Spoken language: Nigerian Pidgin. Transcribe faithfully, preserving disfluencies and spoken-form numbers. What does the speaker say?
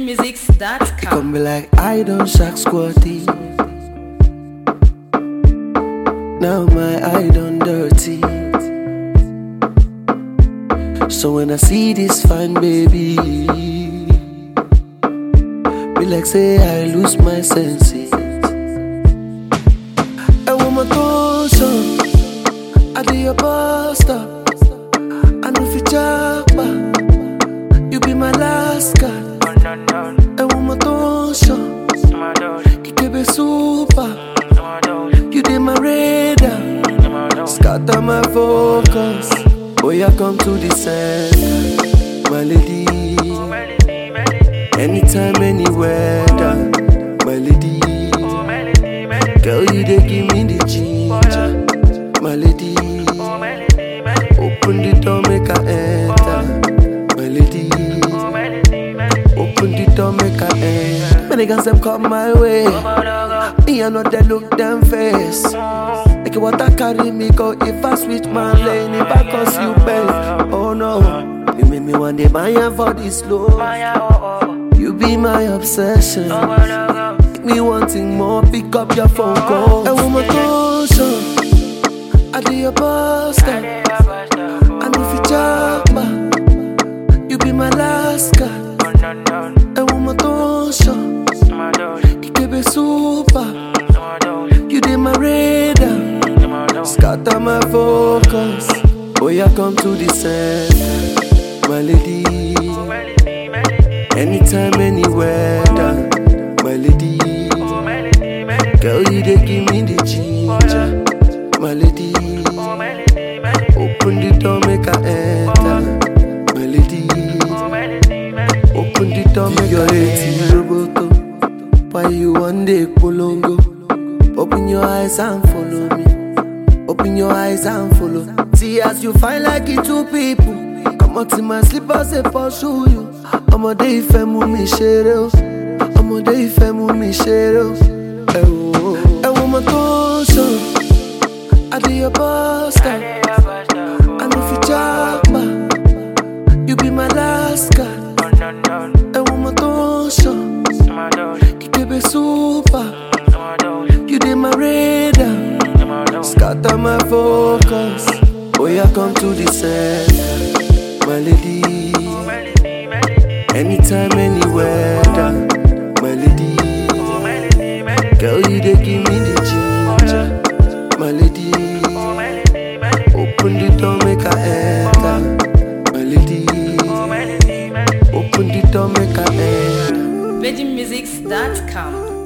Musics dot com. You come be like, I don't shack squatty. Now my eye done dirty. So when I see this fine baby, be like say I lose my senses. I want my caution, I do your pasta. I know if you chapa, you be my last guy. I want my caution, you can be super. You did my radar, scatter my focus. Boy, I come to the center, my lady. Anytime, anywhere, my lady. Girl, you they give me the ginger, my lady. Open the door, make I enter, my lady. Open the door, make I enter. Many girls them come my way. Me I know they look them face. Like water carry me go if I switch my lane. If I cause you bend, oh no. You make me one day buy for this love. You be my obsession. Make me wanting more, pick up your phone call. I want my caution, I do your pasta. And if you chapa, you be my last guy. I want my caution, you can be super. You did my radar, scatter my focus. Boy, I come to the center, my lady. Anytime, anywhere, my lady. Girl, you they give me the ginger, my lady. Open the door, make I enter, my lady. Open the door, make I enter. Why you one day polongo? Open your eyes and follow me. Open your eyes and follow. See as you find like it two people. Come out in my slippers and pursue you. I'm a day femme with me shadows. I'm a day femme with me shadows. I want my caution, I do your pasta. And if you chapa, you be my last guy. I want my caution, you can be super. You did my radar, scatter my focus. Boy, I come to the center, my lady. Anytime, anywhere, my lady. Girl, you they give me the ginger, my lady. Open the door, make I enter, my lady. Open the door, make I enter. Virgin Musics dot com.